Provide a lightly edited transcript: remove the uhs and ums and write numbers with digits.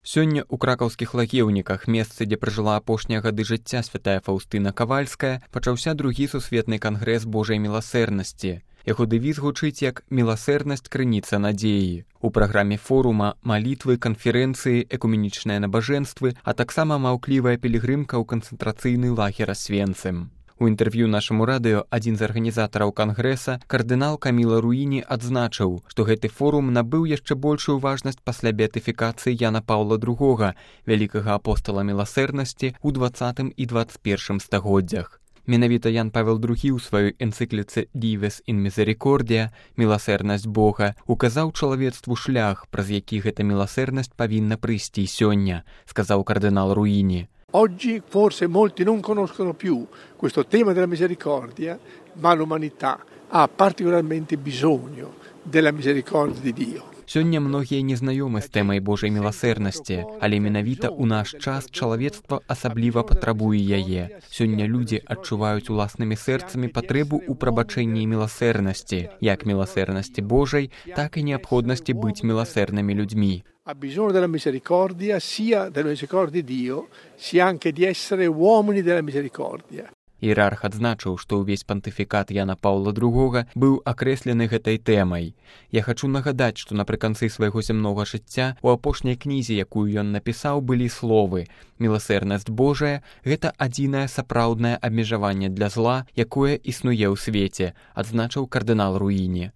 Сёння ў кракаўскіх лагеўніках, месцы, дзе пражыла апошнія гады жыцця святая Фаўстына Кавальская, пачаўся другі сусветны кангрэс Божай міласэрнасці. Яго дэвіз гучыць як «Міласэрнасць – крыніца надзеі». У праграме форума малітвы, канферэнцыі, экуменічныя набажэнствы, а таксама маўклівая пілігрымка ў канцэнтрацыйны лагер Асвенцым. У інтэрв'ю нашаму радыё адзін з арганізатараў кангрэса, кардынал Каміла Руіні, адзначыў, што гэты форум набыў яшчэ большую важнасць пасля беатыфікацыі Яна Паўла II, вялікага апостала міласэрнасці ў 20 і 21 стагоддзях. Менавіта Ян Павел II у сваёй энцыкліцы «Dives in Misericordia» «Міласэрнасць Бога» указаў чалавецтву шлях, праз які гэта міласэрнасць павінна прыйсці сёння, сказаў кардынал Руіні. Oggi forse molti non conoscono più questo tema della misericordia, ma l'umanità ha particolarmente bisogno della misericordia di Dio. Сёння многія не знаёмы з тэмай Божай міласэрнасці, але менавіта ў наш час чалавецтва асабліва патрабуе яе. Сёння людзі адчуваюць уласнымі сэрцамі патрэбу ў прабачэнні і міласэрнасці, як міласэрнасці Божай, так і неабходнасці быць міласэрнымі людзьмі. Ha bisogno della misericordia, sia della misericordia di Dio, sia anche di essere uomini della misericordia. Іерарх адзначыў, што ўвесь пантыфікат Яна Паўла II быў акрэслены гэтай тэмай. Я хачу нагадаць, што напрыканцы свайго зямнога жыцця у апошняй кнізе, якую ён напісаў, былі словы «Міласэрнасць Божая – гэта адзінае сапраўднае абмежаванне для зла, якое існуе ў свеце», адзначыў кардынал Руіні.